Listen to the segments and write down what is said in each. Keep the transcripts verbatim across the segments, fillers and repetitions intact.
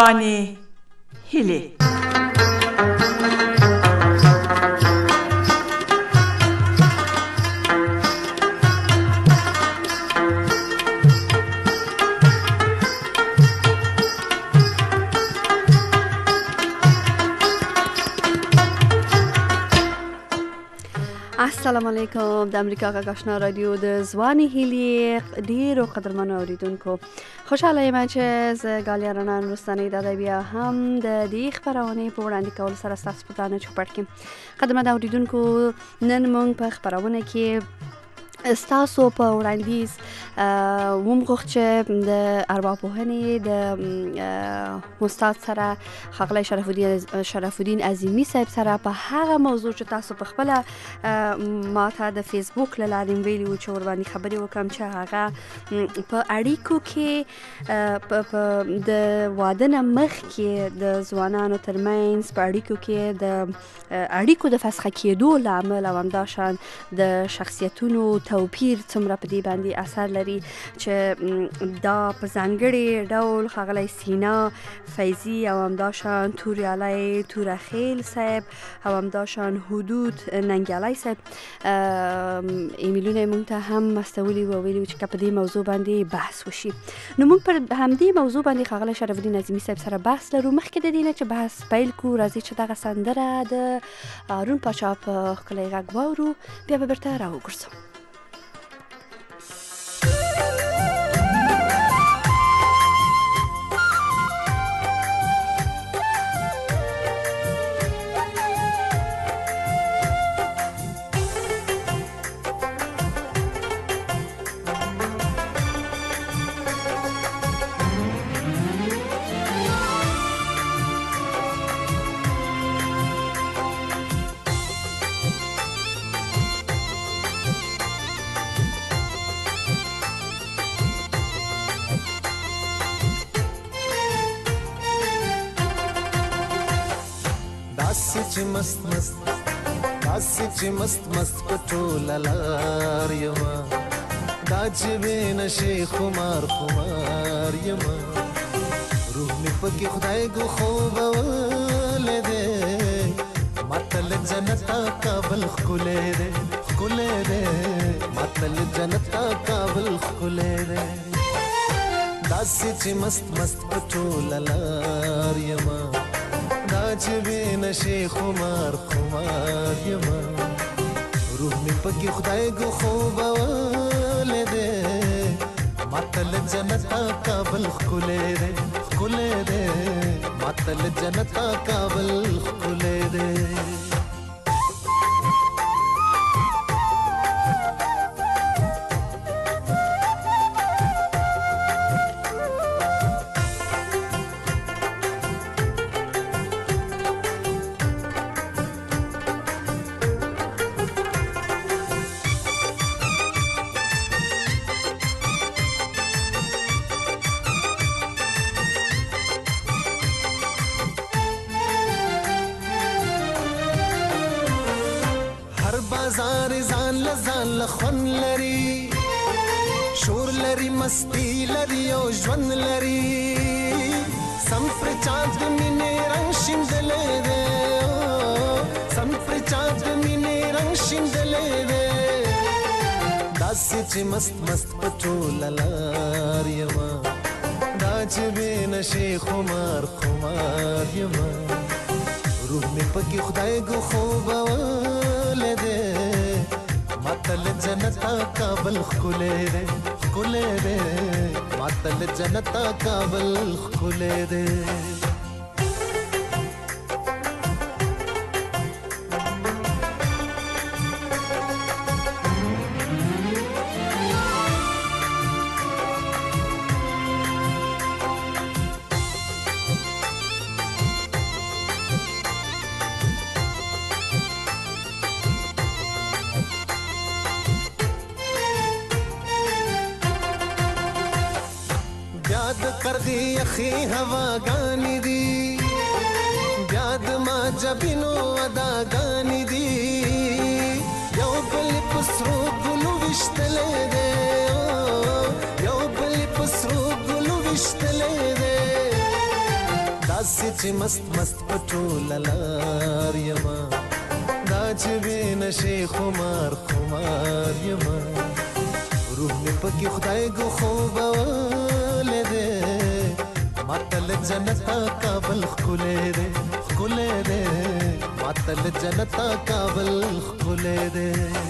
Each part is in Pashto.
ځواني هیلې. السلام علیکم. د امریکا غږ آشنا رادیو د ځواني هیلې ډیرو قدرمنو اوریدونکو، خوشاله یم چې زه ګالیا رڼا نورستانۍ دا بیا هم د دې خپرونې په وړاندې کولو سره ستاسو په درانه چوپړ کې قدرمنو اوریدونکو، نن موږ په خپرونه کې ستاسو په وړاندیز ومغوښت چې د ارواپوهنې د استاد سره ښاغلی شرف الدین شرف الدین عظیمي صاحب سره په هغه موضوع چې تاسو په خپله ما ته د فیسبوک له لارې ویلي وو چې ورباندې خبرې وکړم چې هغه په اړیکو کې د واده نه مخکې د ځوانانو ترمنځ په اړیکو کې د اړیکو د فسخه کېدو لامل او همداشان د شخصیتونو توپیر څومره په دې باندې اثر لري چې دا په ځانګړي ډول ښاغلی سینا فیضي او همداشان توریالی تورخیل صاحب او همداشان حدود ننګیالی صاحب ایمیلونه موږ ته هم استولي وو، ویلي چې که په دې موضوع باندې بحث وشي. نو موږ پر همدې موضوع باندې ښاغلی شرف الدین عظیمي صاحب سره بحث لرو. مخکې د دې نه چې بحث پیل کړو، راځئ چې دغه سندره د هارون پاچا په ښکلی غږ واورو، بیا به بیرته راوګرځو. چې مست مست داسې چې مست مست په ټوله لار یما، دا چې بې نشې خمار خمار یما، روح مې پکې خدای ګو خوبولی دی، ماته له جنته کابل ښکلی دی ښکلی دی، ماته له جنته کابل ښکلی دی، داسې چې مست مست په ټوله لار یما، چې بې نشې خمار خمار یما، روح مې پکې خدای ګو خوبولی دی، ماته له جنته کابل ښکلی دی ښکلی دی، ماته له جنته کابل ښکلی دی. خون لري، شور لري، مستی لري او ژوند لري، سم پر چا د مینې رنګ شیندلی دی، سم پر چا د مینې رنګ شیندلی دی، داسې چې مست مست په ټوله لار یما، دا چې بې نشې خمار خمار یما، روح مې پکې خدای ګو خوبولی دی، ماته له جنته کابل ښکلی دی ښکلی دی، ماته له جنته کابل ښکلی دی. قرغې یخې هواګانې دي، بیا د ما جبینو اداګانې دي، یو بل په سرو ګلو ویشتلی دی، یو بل په سرو ګلو ویشتلی دی، داسې چې مست مست پټول لار یما دا چې وې نشي خمار خمار یما روح مې پکې خدای ګو خوبولې دې ماتل جنتا کابل خولې دې خولې دې ماتل جنتا کابل خولې دې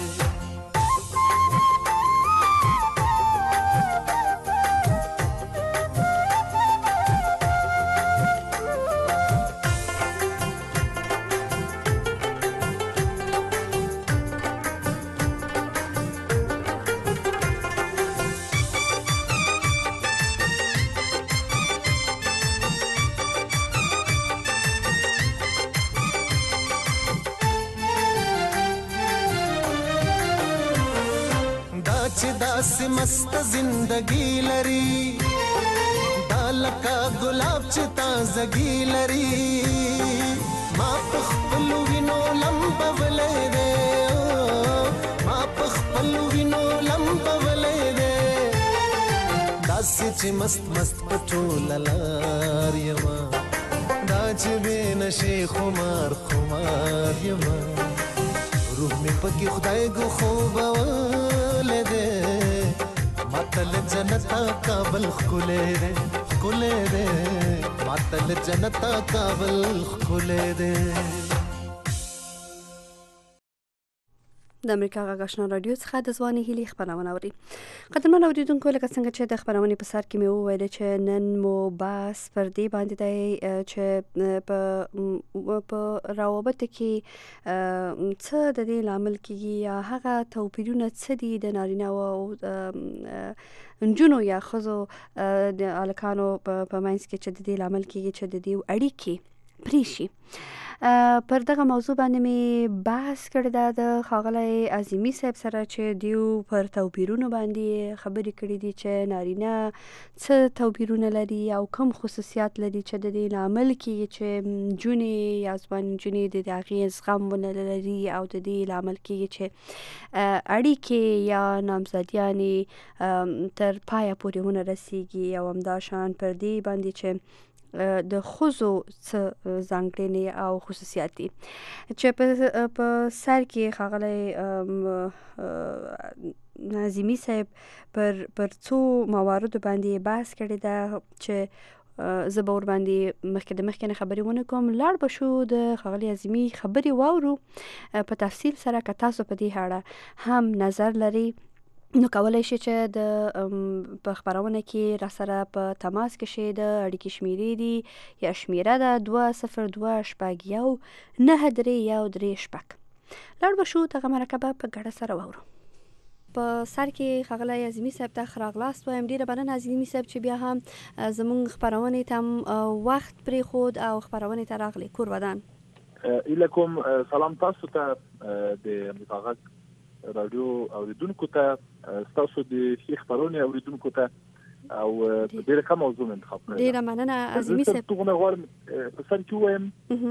داسې مست زندگی لري دا لکه ګلاب چې تازګي لري ما په خپل وینو لمبولې دې ما په خپل وینو لمبولې دې داسې چې مست مست پټول لار یما دا چې وې نشي خمار خمار یما روح مې پکې خدای ګو خوبولې دې ماتل جنتا کابل خولې دې خولې دې ماتل جنتا کابل خولې دې د امریکا غږ آشنا رادیو څخه د ځواني هیلې خبرونه اوري. قدرمن اوریدونکو لکه څنګه چې د خبرونې په سر کې مې وویل چې نن مو بحث پر دې باندې دی چې په په روابط کې څه د دې لامل کېږي یا هغه توپیرونه څه دي د نارینه او نجونو یا ښځو د هلکانو په منځ کې چې د دې لامل کېږي چې د دې اړیکې پرې شي. پر دغه موضوع باندې مې بحث کړی دا د ښاغلی عظیمي صاحب سره چې دیو پر توپیرونو باندې خبرې کړې دي چې نارینه څه توپیرونه لري او کوم خصوصیات لري چې د دې لامل کېږي چې نجونې یا ځوان نجونې د هغې زغم ونه لري او د دې لامل کېږي چې اړیکې یا نامزدیانې تر پایه پورې ونه رسیږي او همداشان پر دې باندې چې د ښځو څه ځانګړنې او خصوصیات دي چې په سر کې ښاغلی عظیمي صاحب پر پر څو مواردو باندې بحث کړی ده چې زه به ور باندې مخکې د مخکې نه خبرې ونه کوم. لاړ به شو د ښاغلي عظیمي خبرې واورو په تفصیل سره که تاسو په دې اړه هم نظر لري نو کولای شي چې د په خبرونه کې را سره په تماس کې شي. د اړیکې شمیرې دي یا شمیره ده دوه صفر دوه شپږ یو نهه درې یو درې شپږ. لاړ به شو دغه مرکبه په ګډه سره واورو. په سر کې ښاغلی عظیمي صاحب ته ښه راغلاست وایم. ډېره مننه عظیمي صاحب چې بیا هم زموږ خپرونې ته وخت پرېښود او خپرونې ته راغلی. کور ودان. ایله کوم سلام تاسو ته د امریکا غږ رادیو اوریدونکو ته ستاسو د ښې خپرونې اوریدونکو ته او ډېره ښه موضوع مې انتخاب کړې. ډېره مننه عظیمي صاحب. زه غواړم په سر کې ووایم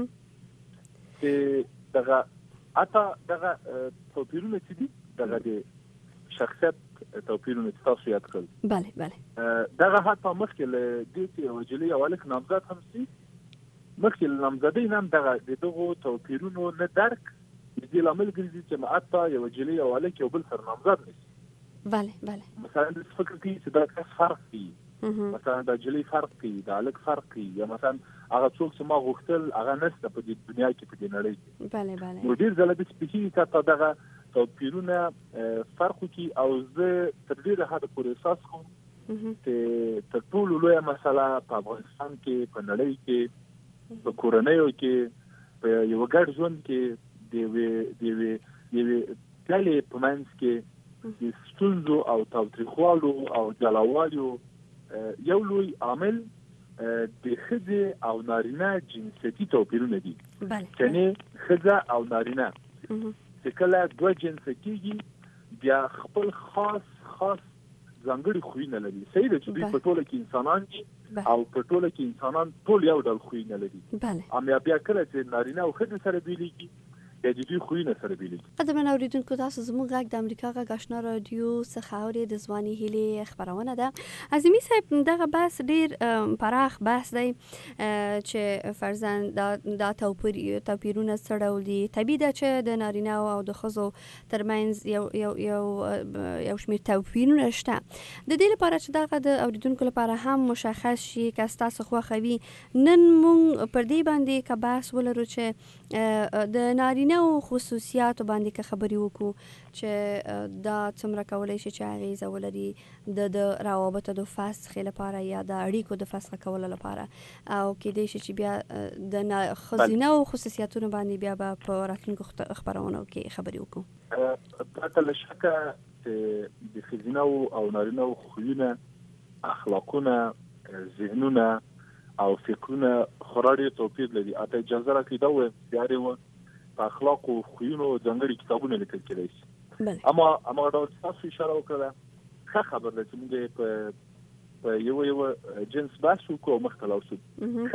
چې دغه اته دغه توپیرونه چې دي دغه د شخصیت توپیرونه چې تاسو یاد کړل. بله بله دغه حتی مخکې له دې چې یو نجلۍ او هلک نامزد هم شي مخکې له نامزدۍ نه هم دغه د دغو توپیرونو نه درک د دې لامل ګرځي چې حتی یو نجلۍ او هلک یو بل سره نامزد نه شي. بله بله مثلا د فکر کوي چې دا کس فرق کوي، مثلا د نجلۍ فرق کوي، د هلک فرق کوي، یا مثلا هغه څوک چې ما غوښتل هغه نشته په دې دنیا کې په دې نړۍ کې. بله بله نو ډېر ځله داسې پېښېږي چې حتی دغه توپیرونه فرق وکړي او زه تر ډېره حده پورې احساس کوم چې تر ټولو لویه مسله په افغانستان کې په نړۍ کې په کورنیو کې په یوه ګډ ژوند کې د یوې د یوې یوې ډلې په منځ کې د ستونزو او تاوتریخوالو او جلاوالو یو لوی عامل د ښځې او نارینه جنسیتي توپیرونه دي. یعنې ښځه او نارینه چې کله دوه جنسه کېږي بیا خپل خاص خاص ځانګړي خویونه لري. صحیح ده چې دوی په ټوله کې انسانان دي او په ټوله کې انسانان ټول یو ډول خویونه لري. اما بیا کله چې نارینه او ښځې سره بیلیږي د دې خوینه سره بیل. قدرمن اوریدونکو تاسو زموږ غږ د امریکا غږ آشنا رادیو څخه اورئ د ځواني هیلې خبرونه ده. عظیمي صاحب دغه بحث ډیر پراخ بحث دی چې فرضاً دا توپیر توپیرونه څه ډول دي. طبیعي ده چې د نارینه او د ښځو ترمنځ یو یو یو یو شمېر توپیرونه شته. د دې لپاره چې دغه د اوریدونکو لپاره هم مشخص شي که ستاسو خوښوي، نن موږ پر دې باندې که بحث ولرو چې د نارینه او خصوصیاتو باندې که خبرې وکړو چې دا څومره کولی شي چې اغیزه ولري د د روابطو د فسخ لپاره یا د اړیکو د فسخ کولو لپاره، او کېدای شي چې بیا د ښځینه او خصوصیاتونو باندې بیا به په راتلونکو خبرونو کې خبرې وکړو. پرته له شکه چې د ښځینه او نارینه خویونه، اخلاقونه، ذهنونه او فکرونه خورا ډېر توپیر لري. اته اجازه راکړئ دا ووایم چې هر یو په اخلاق او خویونو ځانګړي کتابونه لیکل کېدای شي. اما اما دا تاسو اشاره وکړه، ښه خبر ده چې موږ په په یو یو جنس بحث وکړو مخ ته لاړ شو.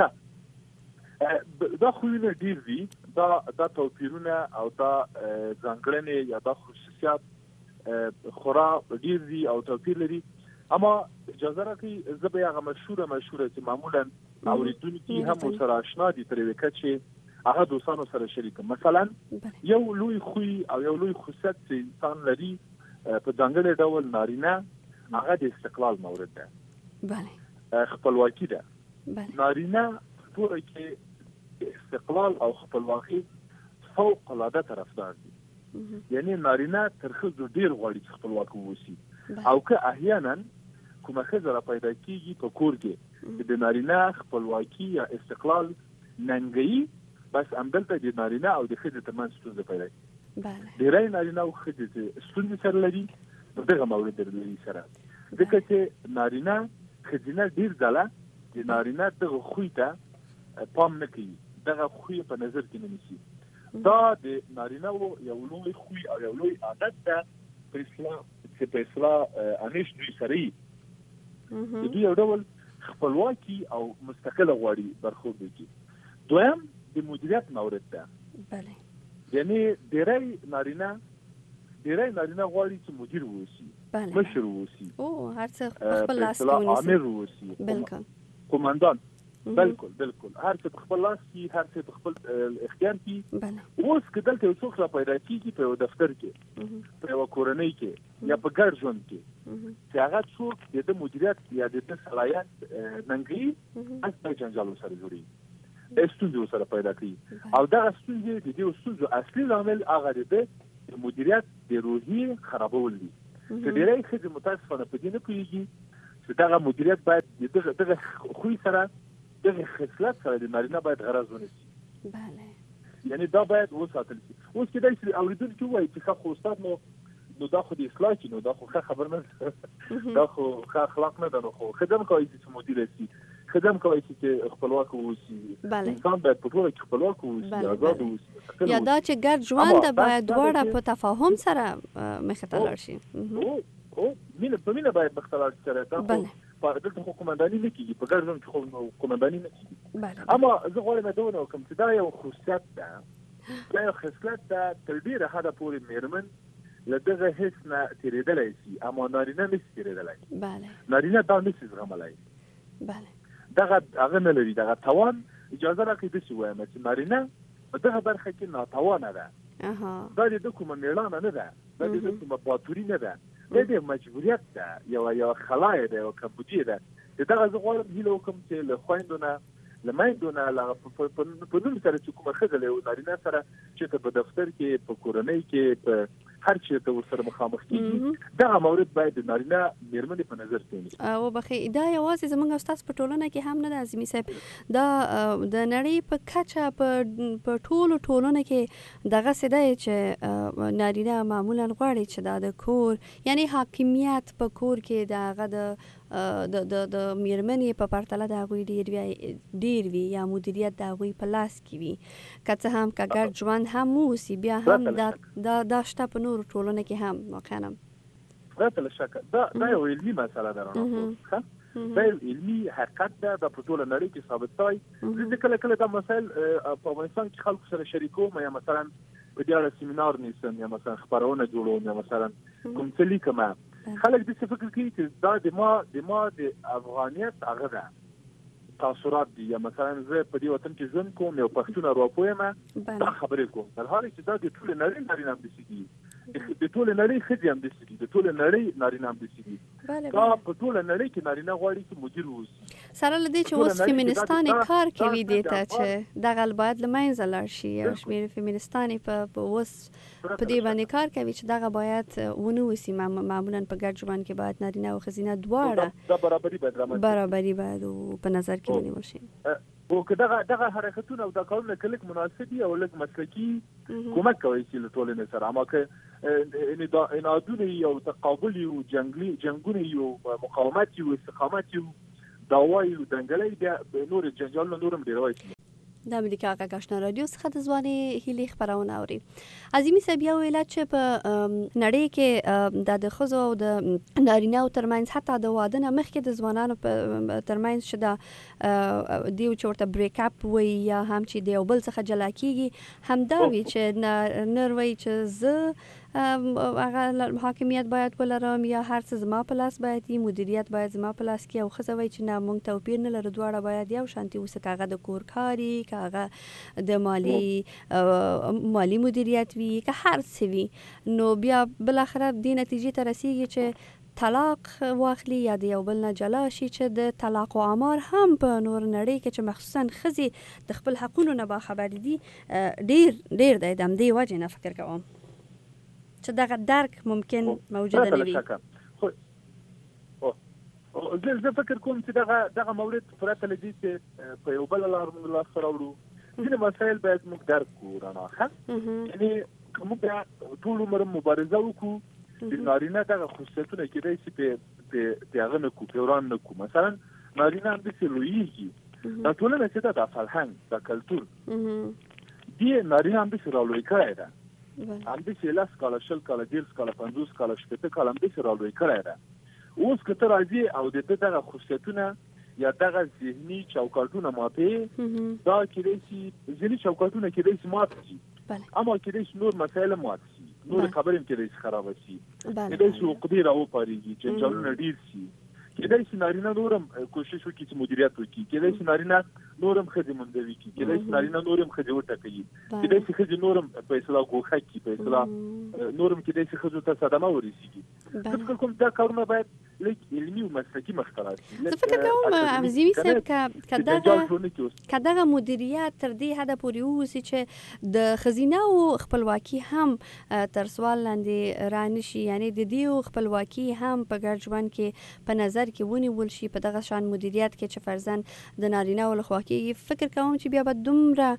ښه دا خویونه ډېر دي، دا دا توپیرونه او دا ځانګړنې یا دا خصوصیات خورا ډېر دي او توپیر لري. اما اجازه راکړئ زه به هغه مشهوره مشهوره چې معمولا اوریدونکي هم ورسره آشنا دي تر یوې کچې هغه دوستانو سره شریکم. مثلا یو لوی خوی او یو لوی خصوصیت چې انسان لري په ځانګړي ډول نارینه، هغه د استقلال مورد ده. بله. خپلواکي ده. بله. نارینه په کې استقلال او خپلواکي فوق العاده طرفدار دي. یعنی نارینه تر ښځو ډیر غواړي چې خپلواک واوسي. او که احیانا کومه ښځه را پیدا کیږي په کور کې د نارینه خپلواکي یا استقلال ننګي، بس همدلته د نارینه او د ښځې ترمنځ ستونزه پیدا کېږي. ډېری نارینه او ښځې چې ستونزې سره لري په دغه مورد لري سره، ځکه چې نارینه ښځینه ډېر ځله د نارینه دغه خوی ته پام نه کوي، دغه خوی په نظر کې نه نیسي. دا د نارینه یو لوی خوی او یو لوی عادت ده په اصلاح چې په اصلاح انیش دوی سره یي. د دوی یو ډول خپلواکي او مستقله غواړي برخورد وکړي. دویم د مدیریت مورد ده. بله. یعنی ډېری نارینه ډېری نارینه غواړي چې مدیر واوسي، مشر واوسي، او هر څه په خپل لاس کې ونیسي، امیر واوسي، بالکل قومندان. بالکل بالکل هر څه په خپل لاس کې، هر څه په خپل اختیار کې. بله. اوس که دلته یو څوک را پیدا کېږي په یو دفتر کې، په یوه کورنۍ کې یا په ګډ ژوند کې، چې هغه څوک د ده مدیریت یا د ده صلاحیت ننګوي، هلته د جنجال ورسره جوړېږي، ستونزې ورسره پیدا کوي. او دغه ستونزې د دې ستونزو اصلي لامل هغه د ده د مدیریت د روحیې خرابول دي. چې ډېری ښځې متاسفانه په دې نه پوهېږي چې دغه مدیریت باید د دغه دغه خوی سره، دغه خصلت سره د نارینه باید غرض ونیسي. بله. یعنی دا باید وساتل شي. اوس کېدای شي اورېدونکي ووایي چې ښه خو استاد نو نو دا خو د اصلاح کې نو دا خو ښه خبر نه ده، دا خو ښه اخلاق نه ده، نو خو ښځه هم کولی شي چې مدیره شي، ښځه هم کولی شي چې خپلواک واوسي. انسان باید په ټوله کې خپلواک واوسي، آزاد واوسي. یا دا چې ګډ ژوند باید دواړه په تفاهم سره مخې ته لاړ شي. هو مینه په مینه باید مخې ته لاړ شي سره. دا خو دلته خو قومنداني نه کېږي، په ګډ ژوند کې خو قومنداني نه کېږي. اما زه غواړم دا ونه وکړم چې دا یو خصوصیت ده، دا یو خصلت ده تر ډېره حده پورې مېرمن له دغه حس نه تېرېدلی شي، اما نارینه نه شي تېرېدلی. بله. نارینه دا نه شي زغملی. بله. دغه هغه نه لري، دغه توان. اجازه راکړئ داسې ووایم چې نارینه په دغه برخه کې ناتوانه ده. دا د ده کومه مېړانه نه ده، دا د ده کومه باتوري نه ده، دا د مجبوریت ده، یوه یوه خلا یې ده، یوه کمبودي ده. د دغه زه غواړم هیله وکړم چې له خویندو نه، له میندو نه، په نوم سره چې کومه ښځه له یو نارینه سره چېرته په دفتر کې، په کورنۍ کې، په هر چېرته ورسره مخامخ کېږي، دغه مورد باید د نارینه مېرمنې په نظر کې ونیسي. وبخښئ، دا یوازې زموږ او ستاسو په ټولنه کې هم نه ده عظیمي صاحب، دا د نړۍ په کچه په ټولو ټولنو کې دغسې دی چې نارینه معمولا غواړي چې دا د کور، یعنی حاکمیت په کور کې د هغه د د د د مېرمنې په پرتله د هغوی ډېر ډېر وي، یا مدیریت د هغوی په لاس کې وي. که څه هم که ګډ ژوند هم واوسي، بیا هم دا دا شته په نورو ټولنو کې هم واقعا. پرته له شکه دا دا یو علمي مسله ده، رڼا دا یو علمي حقیقت ده، دا په ټوله نړۍ کې ثابت شوی. زه کله کله دا مسایل په افغانستان کې خلکو سره شریکوم، یا مثلا په دې اړه سیمینار نیسم یا مثلا خبرونه جوړوم یا مثلا کوم څه لیکم خلک دې فکر کوي چې دا د ما د ما د افغانیت هغه ده تاثرات دي یا مثلا زه په دې وطن کې ژوند کوم یو پښتون ارواپوی ما دا خبرې کوم در حالی چې دا د ټول نړۍ نارینه هم دي د ټول نړۍ ښځې هم دي د ټول نړۍ نارینه هم دي دا په ټول نړۍ کې نارینه غواړي چې مدیر ووسي سره له دې چې اوس فیمینستانې کار کوي دې ته چې دغه باید له منځه لاړ شي او شمېر فیمینستانې په اوس په دې باندې کار کوي چې دغه باید ونوسي معمولا په ګډ ژوند کې باید نارینه او ښځینه دواړه دا برابري باید رامنځته برابري باید په نظر کې ونیول شي او که دغه دغه حرکتونه او دا کارونه کلک مناسب دي او لږ مسلکي کومک کوي چې له ټولنې سره اما که انادونه او تقابل او جنگلي جنگونه او مقاومت او استقامت او داوای او دنګلې د نور جنجال نورم ډیروي د امریکا غږ آشنا رادیو څخه د ځواني هیلي خبرونه اوري عظیمي صاحب یو ویل چې په نړۍ کې د ښځو او د نارینه‌و ترمنځ حتی د واده نه مخکې د ځوانانو په ترمنځ چې د دیو چې ورته بریک اپ وي یا هم چې د یو بل څخه جلا کیږي همدا وي چې نر وي چې زه هغه حاکمیت باید ولرم یا هر څه زما په لاس باید وي مدیریت باید زما په لاس کې او ښځه وایي چې نه موږ توپیر نه لرو دواړه باید یو شانتي اوسه که هغه د کور کاري که هغه د مالی مالی مدیریت وي که هر څه وي نو بیا بالاخره دې نتیجې ته رسیږي چې طلاق واخلي یا د یو بل نه جلا شي چې د طلاق او امار هم په نور نړۍ کې چې مخصوصا ښځې د خپل حقونو نه باخبر دي ډیر ډیر د همدې وجې نه فکر کوم چې دغه درک ممکن موجوده نه وي زه زه فکر کوم چې دغه دغه مورد پرته له دې چې په یو بل لار موږ لاس راوړو ځینې مسایل باید موږ درک کړو رڼا ښه یعنې که موږ ټول عمر مبارزه وکړو د نارینه دغه خصوصیتونه کېدای شي پرې هغه نه کړو پرې وران نه کړو مثلا نارینه همداسې لویېږي دا ټولنه چې ده دا فرهنګ دا کلتور دې نارینه همداسې رالوی کړی ده همداسې لس کاله شل کاله دېرش کاله پنځوس کاله شپېته کاله همداسې رالوی کړی ده اوس که ته راځې او د ده دغه خصوصیتونه یا دغه ذهني چوکاټونه ماتې دا کېدای شي ذهني چوکاټونه کېدای شي مات شي اما کېدای شي نور مسایل مات شي نور خبرې هم کېدای شي خرابه شي کېدای شي عقدې راوپارېږي جنجالونه ډېر شي کېدای شي نارینه نور هم کوشش وکړي چې مدیریت وکړي کېدای شي نارینه نور هم ښځې موندوي کړي کېدای شي نارینه نور هم ښځې وټکوي کېدای شي ښځې نور هم په اصطلاح ګوښه کړي په اصطلاح نور هم کېدای شي ښځو ته صدمه ورسېږي زه فکر کوم دا کارونه باید لږ علمي او مسلکي مخته راشي زه فکر کوم عظیمي صاحب که دغه که دغه مدیریت تر دې حده پورې ووسي چې د ښځینه‌و خپلواکي هم تر سوال لاندې رانشي یعنې د دې خپلواکي هم په ګډ ژوند کې په نظر کې ونیول شي په دغه شان مدیریت کې چې فرضاً د نارینه‌و لخوا کېږي فکر کوم چې بیا به دومره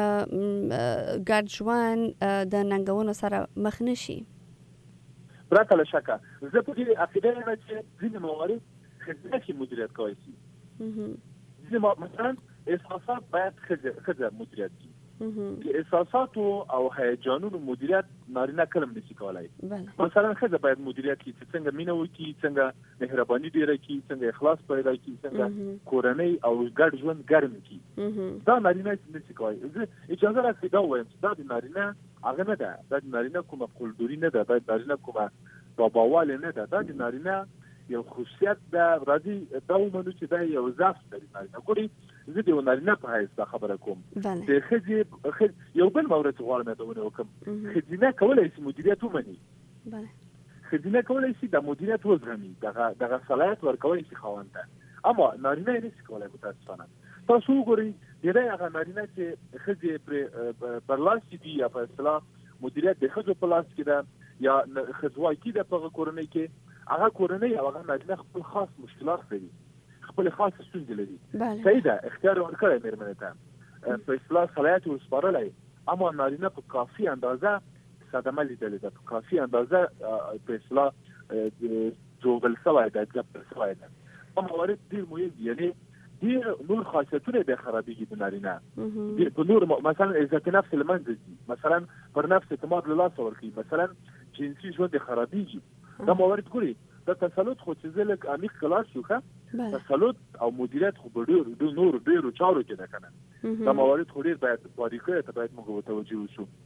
ګډ ژوند د ننګونو سره مخ نه شي پرته له شکه زه په دې عقیده یم چې ځینې موارد ښځه شي مدیریت کولی شي ځینې مثلا احساسات باید ښځه مدیریت کړي د احساساتو او هیجانونو مدیریت نارینه کله هم نشي کولی مثلا ښځه باید مدیریت کړي چې څنګه مینه وکړي څنګه مهرباني ډېره کړي څنګه اخلاص پیدا کړي څنګه کورنۍ او ګډ ژوند ګرم کړي دا نارینه نشي کولی زه اجازه راکړئ دا ووایم چې دا د نارینه هغه نه ده دا د نارینه کومه قلدوري نه ده دا د نارینه کومه باباوالی نه ده دا د نارینه یو خصوصیت ده راځي دا ومنو چې دا یو ضعف لري نارینه ګورئ زه د یو نارینه په حیث دا خبره کوم د ښځې یو بل مورد چې غواړم یادونه وکړم ښځینه کولی شي مدیریت ومني ښځینه کولی شي د مدیریت وزغمي دغه صلاحیت ورکولی شي خاوند ته اما نارینه یې نشي کولی متاسفانه تاسو وګورئ ډېری هغه نارینه چې ښځې پرې برلاسي دي یا په اصطلاح مدیریت د ښځو په لاس کې ده یا ښځواکي ده په هغه کورنۍ کې هغه کورنۍ او هغه نارینه خپل خاص مشکلات لري خپل خاص ستونزې لري صحیح ده اختیار ورکړی مېرمنې ته په اصطلاح صلاحیت یې وسپارلی اما نارینه په کافي اندازه صدمه لیدلې ده په کافي اندازه په اصطلاح جوړل شوی ده ځپل شوی ده دا موارد ډېر مهم دي یعنې ډېر نور خاصیتونه بیا خرابېږي د نارینه په نور مثلا عزت نفس له منځه ځي مثلا پر نفس اعتماد له لاسه ورکوي مثلا جنسي ژوند یې خرابېږي دا موارد ګورئ دا تسلط خو چې زه لږ عمیق کلاس شو ښه تسلط او مدیریت خو په ډېرو نورو ډېرو چارو کې ده که نه دا موارد خو ډېر باید باریکیو ته باید موږ متوجه اوسو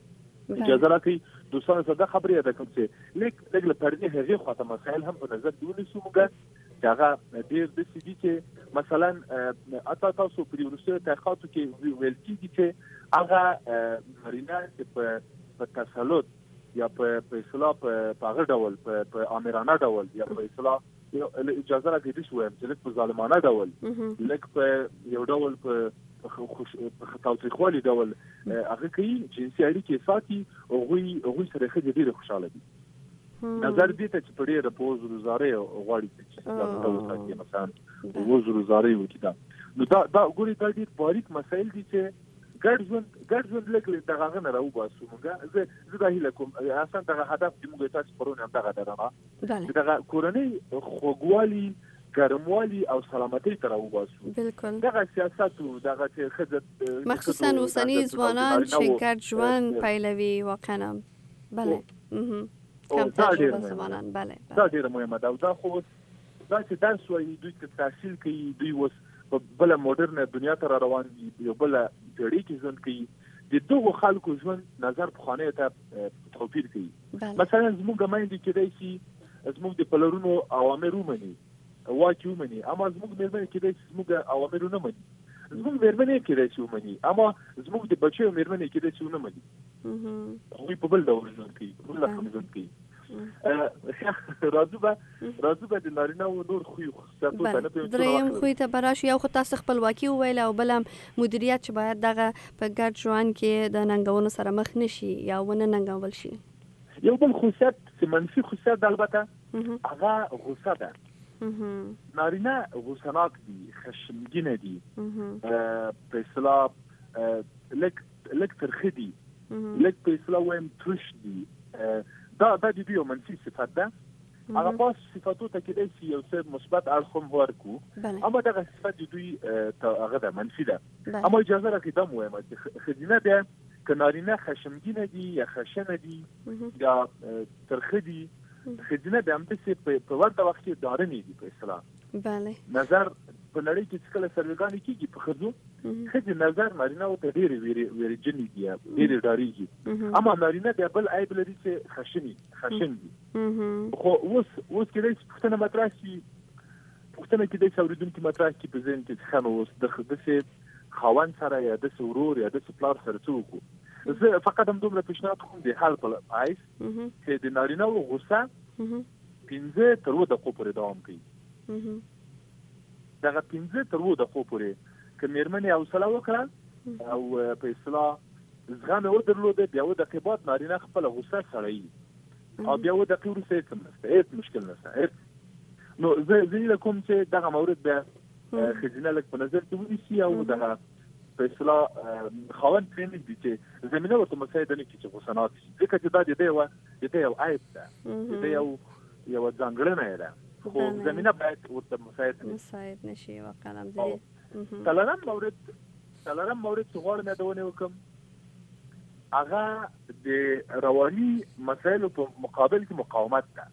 اجازه راکړئ دوستانو ته دا خبرې یاده کړم چې لږ لږ له پردې هغې خواته مسایل هم په نظر کې ونیسو موږ چې هغه ډېر داسې دي چې مثلا اته تاسو په وروستیو تحقیقاتو کې ویل کېږي چې هغه نارینه چې په تسلط یا په اصطلاح په هغه ډول په آمرانه ډول یا په اصطلاح اجازه راکړئ داسې ووایم چې لږ په ظالمانه ډول لږ په یو ډول په تاوتریخوالي ډول هغه کوي جنسي اړیکې ساتي هغوی هغوی سره ښځې ډېرې خوشحاله دي نظر دې ته چې په ډېره په اوه زرو زارۍ غواړي چې دا وساتي مثلا اوه زرو زارۍ وکړي دا نو دا دا ګورې دا ډېر باریک مسایل دي چې ګډ ژوند ګډ ژوند لږ دغه هغه نه راوباسو موږ زه زه دا هیله کوم اصلا دغه هدف چې موږ تاسو پرون هم دغه درنه چې دغه کورنۍ خوږوالي ګرموالي او سلامتۍ ته راوباسو بالکل دغه سیاست او دغه چې ښځه مخصوصا اوسني ځوانان چې ګډ ژوند پیلوي واقعا بله کم تجربه ځوانان بله دا ډیره مهمه ده او دا خو دا چې درس وایي دوی ته تحصیل کوي دوی اوس په بله موډرنه دنیا ته را روان دي یو بله پېړۍ کې ژوند کوي د دغو خلکو ژوند نظر پخوانیو ته توپیر کوي مثلا زموږ میندې کېدای شي زموږ د پلرونو اوامر ومني واک ومني اما زموږ مېرمنې کېدای شي زموږ اوامر ونه مني زموږ مېرمنې کېدای شي ومني اما زموږ د بچیو مېرمنې کېدای شي ونه مني هغوی په بل ډول ژوند کوي په بل رقم ژوند کوي راځو به راځو به د نارینه‌و نور خوی خصوصیاتو ته نه پوهېږو دریم خوی ته به راشو یو خو تاسو خپلواکي وویل او بل هم مدیریت چې باید دغه په ګډ ژوند کې د ننګونو سره مخ نشي یا ونه ننګول شي یو بل خصوصیت چې منفي خصوصیت البته هغه غصه ده نارینه غصناک دي خشمگینه دي په اصطلاح لږ لږ ترخه دي لږ په اصطلاح وایم ترش دي دا دا د دوی یو منفي صفت ده هغه پاس صفتو ته کېدای شي یو څه مثبت اړخ هم ورکړو اما دغه صفت د دوی هغه ده منفي ده اما اجازه راکړئ دا ووایم چې ښځینه بیا که نارینه خشمگینه دي یا خشنه دي یا ترخه دي ښځینه بیا همداسې په ورته وخت کې ډارنې دي په اصطلاح بله نظر په نړۍ کې چې کله سروېګانې کېږي په ښځو ښځې نظر نارینهو ته ډېرې ویرجنې دي ډېرې ډارېږي اما نارینه بیا بل عیب لري چې خشنې خشن دي خو اوس اوس کېدای شي پوښتنه مطرح شي پوښتنه کېدای شي اورېدونکي مطرح کړي په ذهن کې چې ښه نو اوس داسې خاوند سره یا داسې ورور یا داسې پلار سره څه وکړو زه فقط همدومره پیشنهاد کوم د حل په حیث چې د نارینهو غوسه پنځه تر اووه دقیقو پورې دوام کوي دغه پنځه تر اووه دقیقو پورې که مېرمنې حوصله وکړه او په اصطلاح زغم یې ودرلوده بیا اووه دقیقې بعد نارینه خپله غوسه سړوي او بیا اووه دقیقې وروسته هېڅ هم نشته هېڅ مشکل نشته هېڅ نو زه زه هیله کوم چې دغه مورد بیا ښځینه لږ په نظر کې ونیسي او دغه په اصطلاح خاوند پرې نږدي چې زمینه ورته مساعده نه کړي چې غوسناک شي ځکه چې دا د ده یوه د ده یو عیب ده د ده یو یوه ځانګړنه یې ده خو زمینه باید ورته مساعد مساعد نشي واقعا څلورم مورد څلورم مورد چې غواړم یادونه وکړم هغه د رواني مسایلو په مقابل کې مقاومت ده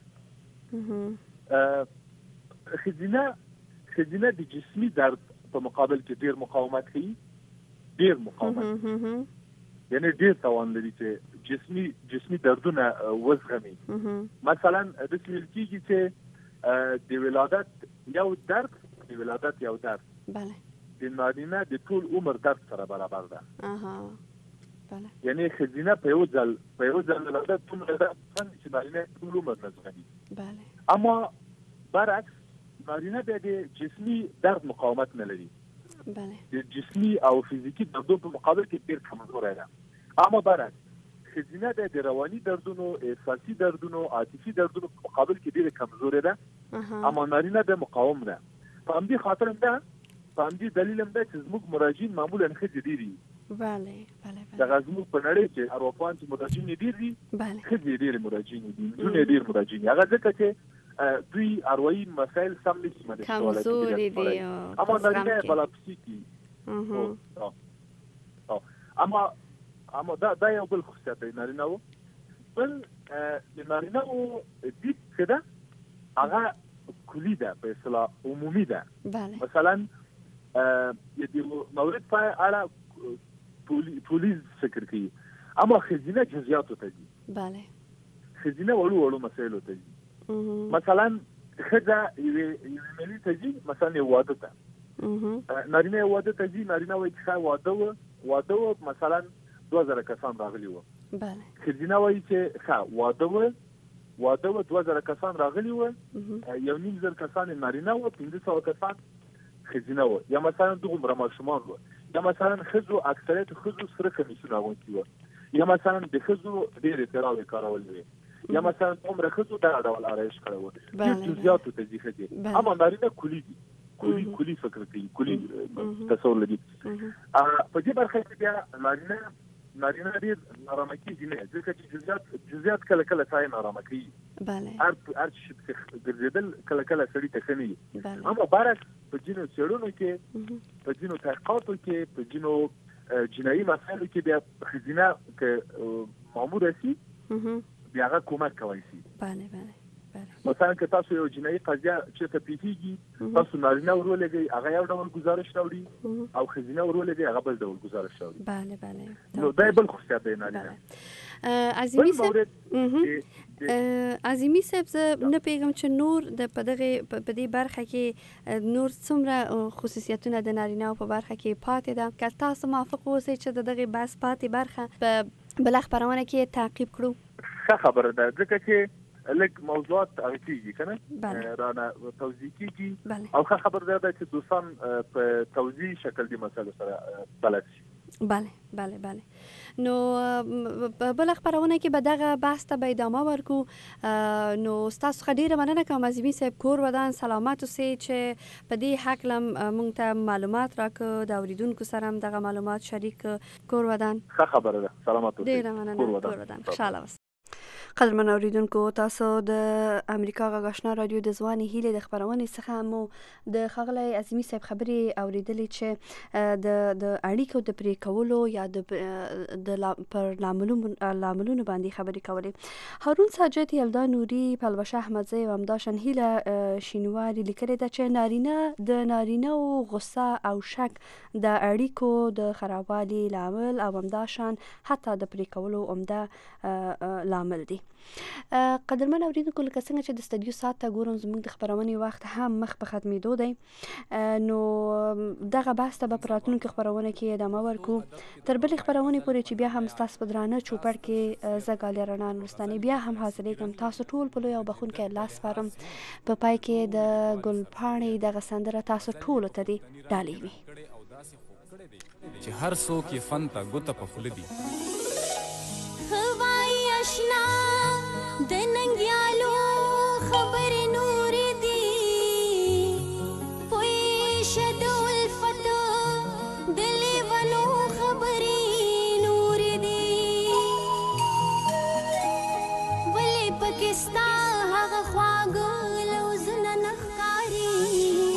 ښځینه ښځینه د جسمي درد په مقابل کې ډېر مقاومت کوي ډېر مقاومت یعنی ډېر توان لري چې جسمي جسمي دردونه وزغمي مثلا داسې ویل کېږي چې د ولادت یو درد د ولادت یو درد بله د نارینه د ټول عمر درد سره برابر ده بله یعنی ښځینه په یو ځل په یو ځل ولادت دومره درد څنګه چې نارینه ټول عمر نه زغمي بله اما برعکس نارینه بیا د جسمي درد مقاومت نه لري بله د جسمي او فزیکي دردونو په مقابل کې ډېر کمزوری ده اما برعکس ښځینه بیا د رواني دردونو احساسي دردونو عاطفي دردونو په مقابل کې ډېره کمزورې ده اما نارینه بیا مقاوم ده په همدې خاطر هم ده په همدې دلیل هم ده چې زموږ مراجعین معمولا ښځې ډېرې دي بله بله دغه زموږ په نړۍ کې اروپایان چې مراجعین یې ډېر دي ښځې ډېرې مراجعین دي نجونې یې ډېر مراجعین دي هغه ځکه چې دوی اروايي مسائل سم نشي مده کمزوري دي اما نارینه بلا پسیکی اما اما دا دا یو بل خصوصیت دی نارینه وو بل د نارینه وو دې څه ده هغه کلی ده په اصطلاح عمومي ده مثلا د مورد په اړه پولیس فکر کوي اما خزینه جزئیاتو ته دي. بله. خزینه وړو وړو مسایلو ته دي. مثلا خزه یو ملي ته دي، مثلا یو واده ته نارینه واده ته دي، نارینه وایي چې واده و واده و مثلا دوه زره کسان راغلي وو. بله. خزینه وایي چې ښه واده و واده و دوه زره کسان راغلي وو، یو نیم زر کسان نارینه وو، پنځه سوه کسان خزینه وو. یا مثلا دومره ماشومان وو، یا مثلا ښځو اکثریت ښځو سره کمیسونه اغوندي وو، یا مثلا د ښځو ډېرې تراوې کارولې وې، یا مثلا دومره ښځو دغه ډول آرایش کړی وو. دې جزئیاتو ته ځي ښځې، اما نارینه کلي دي، کلي کلي فکر کوي، کلي تصور لري. په دې برخه کې بیا نارینه نارینه ډېر نارامه کېږي نه، ځکه چې جزئیات جزئیات کله کله سړی نارامه کوي. بله. هر هر شي پکې ګرځېدل کله کله سړي ته ښه نه وي. اما برعکس په ځینو څېړنو کې، په ځینو تحقیقاتو کې، په ځینو جنایي مسایلو کې بیا ښځینه که ماموره سي بیا هغه کومک کولی شي. بله بله. مثلا که تاسو یو جنایي قضیه چېرته پیښیږي، تاسو نارینه ور ولېږئ هغه یو ډول گزارش راوړي او ښځینه ور ولېږئ هغه بل ډول گزارش راوړي. بله بله. نو دا بل خصوصیت دی نارینه. عظیمي صاحب عظیمي صاحب زه نه پیغام چې نور د په دغه په دې برخه کې نور څومره خصوصیتونه د نارینه په برخه کې پاتې ده، که تاسو موافق اوسئ چې د دغه بحث پاتې برخه په بله خپرونه کې تعقیب کړو؟ ښه خبره ده، ځکه چې لږ موضوعات کېږي که نه رانه توضیح کېږي، او ښه خبره دا ده چې دوستان په توضیح شکل دې مسایلو سره بلد شي. بله بله بله. نو په بله خپرونه کې به دغه بحث ته به ادامه ورکو. نو ستاسو څخه ډېره مننه کوم عظیمي صاحب، کور ودان سلامت اوسئ چې په دې هکله موږ ته معلومات راکړه، د اورېدونکو سره هم دغه معلومات شریک کور ودان. ښه خبره ده، سلامت اوسئ. ډېره مننه، کور ودان خوشحاله اوسئ. قدرمن اوریدونکو، تاسو د امریکا غږ آشنا رادیو د ځواني هیلې د خپرونې څخه مو د ښاغلی عظیمي صاحب خبرې اوریدلې چې د د اړیکو د پرې کولو یا د د پر لاملونو لاملونو باندې خبرې کولې. هارون ساجد، یلدا نوري، پلوشه احمدزی او همداشان هیله شینواري لیکلې ده چې نارینه د نارینه او غصه او شک د اړیکو د خرابوالي لامل او همداشان حتی د پرې کولو عمده لامل دی. قدرمن اوریدونکو، لکه څنګه چې د استودیو ساعت ته ګورم زموږ د خپرونې وخت هم مخ په ختمېدو دی، نو دغه بحث ته به په راتلونکي خپرونه کې ادامه ورکو. تر بلې خپرونې پورې چې بیا هم ستاسو په درانه چوپړ کې زه ګالیا رڼا نورستاني بیا هم حاضرېږم. تاسو ټول په لوی او بخښونکی الله سپارم. په پای کې د ګلپاڼې دغه سندره تاسو ټولو ته دې ډالۍ وي. چې هر څوک یې فن ته ګوته په خوله دي. اشنا د ننګیالو خبرې نور دي، پوی شد الفت د لیونو خبرې نور دي، ولې پکستا هغه خواږه لوزونه نه ښکاري،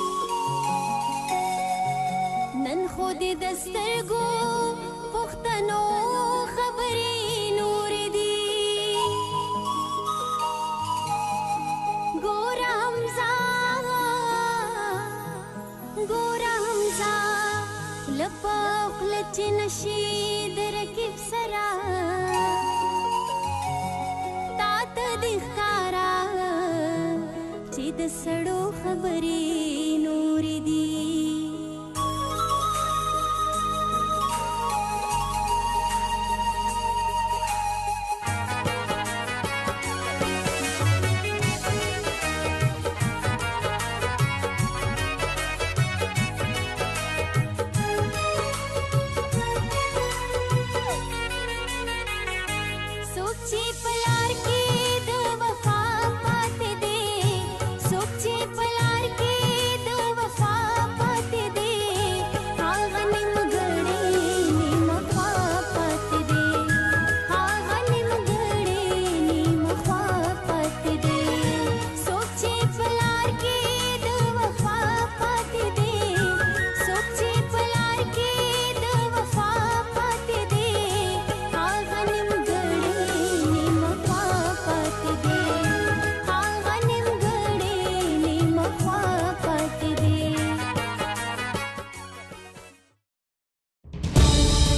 نن خو دې د سترګو پښتنو خبرې چې نشي د رکیب سره تا ته د ښکارا چې د سړو خبرې